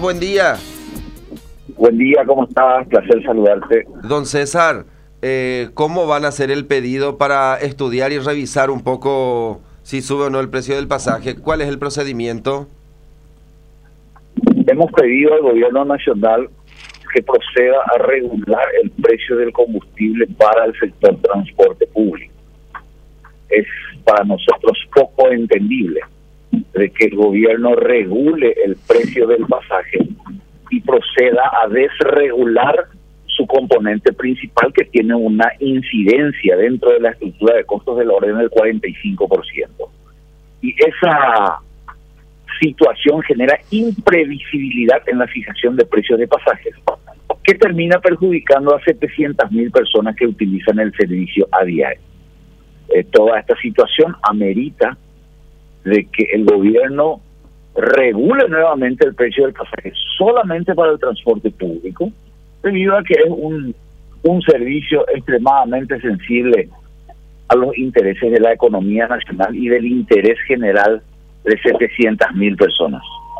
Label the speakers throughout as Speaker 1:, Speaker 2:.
Speaker 1: Buen día.
Speaker 2: Buen día, ¿cómo estás? Placer saludarte.
Speaker 1: Don César, ¿cómo van a hacer el pedido para estudiar y revisar un poco si sube o no el precio del pasaje? ¿Cuál es el procedimiento?
Speaker 2: Hemos pedido al gobierno nacional que proceda a regular el precio del combustible para el sector transporte público. Es para nosotros poco entendible de que el gobierno regule el precio del pasaje y proceda a desregular su componente principal, que tiene una incidencia dentro de la estructura de costos de la orden del 45%. Y esa situación genera imprevisibilidad en la fijación de precios de pasajes, que termina perjudicando a 700.000 personas que utilizan el servicio a diario. Toda esta situación amerita de que el gobierno regule nuevamente el precio del pasaje solamente para el transporte público, debido a que es un servicio extremadamente sensible a los intereses de la economía nacional y del interés general de 700.000 personas.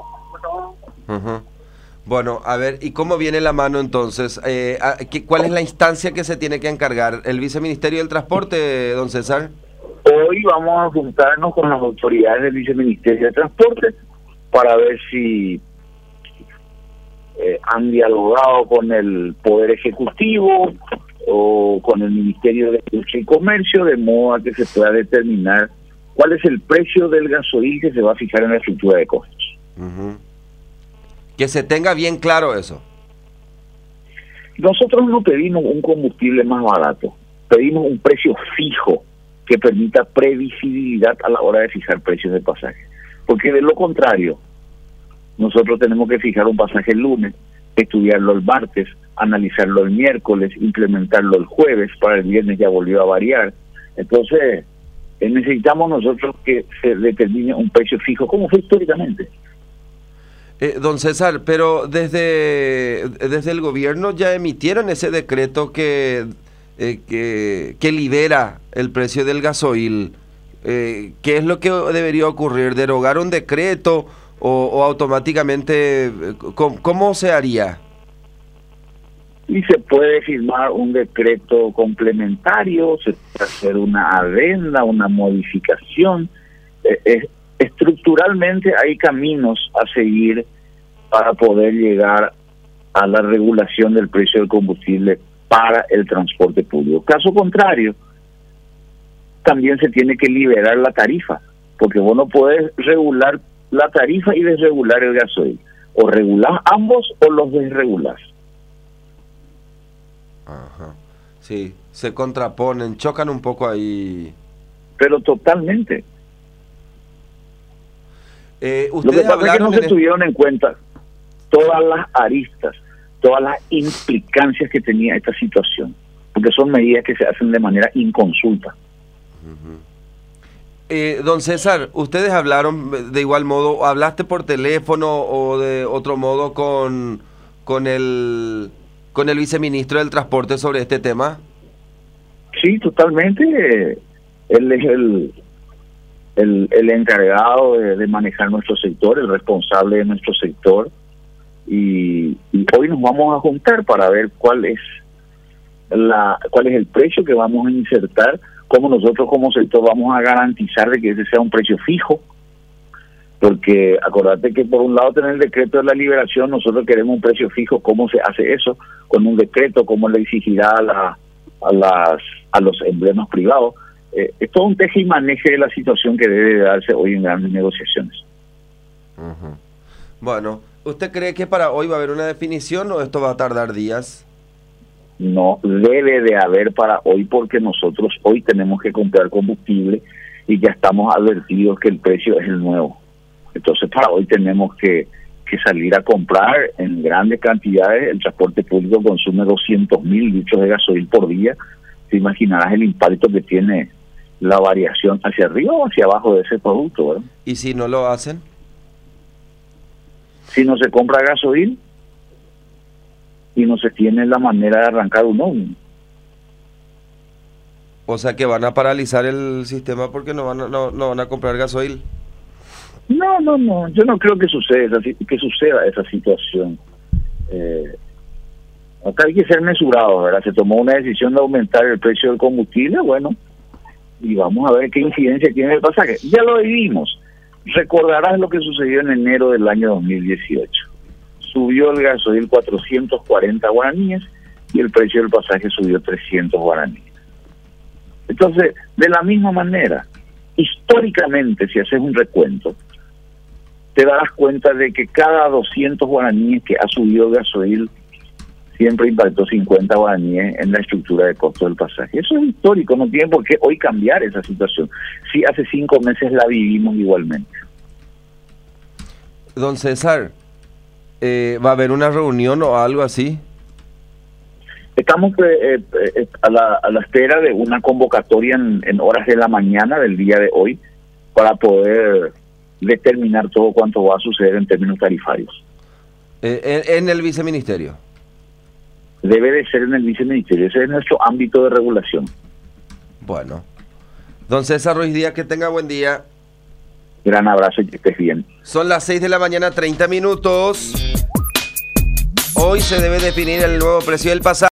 Speaker 1: Bueno, a ver, ¿y cómo viene la mano entonces? ¿Cuál es la instancia que se tiene que encargar? ¿El Viceministerio del Transporte, don César?
Speaker 2: Hoy vamos a juntarnos con las autoridades del Viceministerio de Transporte para ver si han dialogado con el Poder Ejecutivo o con el Ministerio de Industria y Comercio, de modo a que se pueda determinar cuál es el precio del gasoil que se va a fijar en la estructura de costos.
Speaker 1: Que se tenga bien claro eso.
Speaker 2: Nosotros no pedimos un combustible más barato, pedimos un precio fijo que permita previsibilidad a la hora de fijar precios de pasaje. Porque de lo contrario, nosotros tenemos que fijar un pasaje el lunes, estudiarlo el martes, analizarlo el miércoles, implementarlo el jueves, para el viernes ya volvió a variar. Entonces, necesitamos nosotros que se determine un precio fijo, como fue históricamente.
Speaker 1: Don César, pero desde el gobierno ya emitieron ese decreto que libera el precio del gasoil. ¿Qué es lo que debería ocurrir? ¿Derogar un decreto o automáticamente? ¿Cómo se haría?
Speaker 2: Y se puede firmar un decreto complementario, se puede hacer una adenda, una modificación. Estructuralmente hay caminos a seguir para poder llegar a la regulación del precio del combustible para el transporte público. Caso contrario, también se tiene que liberar la tarifa, porque vos no podés regular la tarifa y desregular el gasoil. O regulás ambos o los desregulás.
Speaker 1: Sí, se contraponen, chocan un poco ahí.
Speaker 2: Pero totalmente.
Speaker 1: Lo
Speaker 2: que pasa es que no se tuvieron en cuenta todas las aristas, todas las implicancias que tenía esta situación, porque son medidas que se hacen de manera inconsulta.
Speaker 1: Don César, ustedes hablaron de igual modo, ¿hablaste por teléfono o de otro modo con el viceministro del Transporte sobre este tema? Sí, totalmente. Él es el encargado de manejar nuestro sector, el responsable de nuestro sector, y hoy nos vamos a juntar para ver cuál es el precio que vamos a insertar, cómo nosotros como sector vamos a garantizar de que ese sea un precio fijo, porque acordate que por un lado tener el decreto de la liberación, nosotros queremos un precio fijo. ¿Cómo se hace eso? Con un decreto, ¿cómo le exigirá a los emblemas privados? Es todo un teje y maneje de la situación que debe darse hoy en grandes negociaciones. Bueno, ¿usted cree que para hoy va a haber una definición o esto va a tardar días? No, debe de haber para hoy, porque nosotros hoy tenemos que comprar combustible y ya estamos advertidos que el precio es el nuevo. Entonces para hoy tenemos que salir a comprar en grandes cantidades. El transporte público consume 200.000 litros de gasoil por día. Te imaginarás el impacto que tiene la variación hacia arriba o hacia abajo de ese producto, ¿verdad? ¿Y si no lo hacen? Si no se compra gasoil y no se tiene la manera de arrancar uno. O sea que van a paralizar el sistema porque no van a comprar gasoil.
Speaker 2: No, yo no creo que suceda esa situación. Acá hay que ser mesurado, ¿verdad? Se tomó una decisión de aumentar el precio del combustible, bueno, y vamos a ver qué incidencia tiene el pasaje. Ya lo vivimos. Recordarás lo que sucedió en enero del año 2018. Subió el gasoil 440 guaraníes y el precio del pasaje subió 300 guaraníes. Entonces, de la misma manera, históricamente, si haces un recuento, te darás cuenta de que cada 200 guaraníes que ha subido el gasoil siempre impactó 50 guaraníes en la estructura de costo del pasaje. Eso es histórico, no tiene por qué hoy cambiar esa situación. Si hace 5 meses la vivimos igualmente.
Speaker 1: Don César, ¿va a haber una reunión o algo así?
Speaker 2: Estamos a la espera de una convocatoria en horas de la mañana del día de hoy para poder determinar todo cuanto va a suceder en términos tarifarios.
Speaker 1: En el viceministerio.
Speaker 2: Debe de ser en el viceministerio, ese es nuestro ámbito de regulación.
Speaker 1: Bueno. Don César Ruiz Díaz, que tenga buen día.
Speaker 2: Gran abrazo y que estés bien.
Speaker 1: Son las 6 de la mañana, 30 minutos. Hoy se debe definir el nuevo precio del pasaje.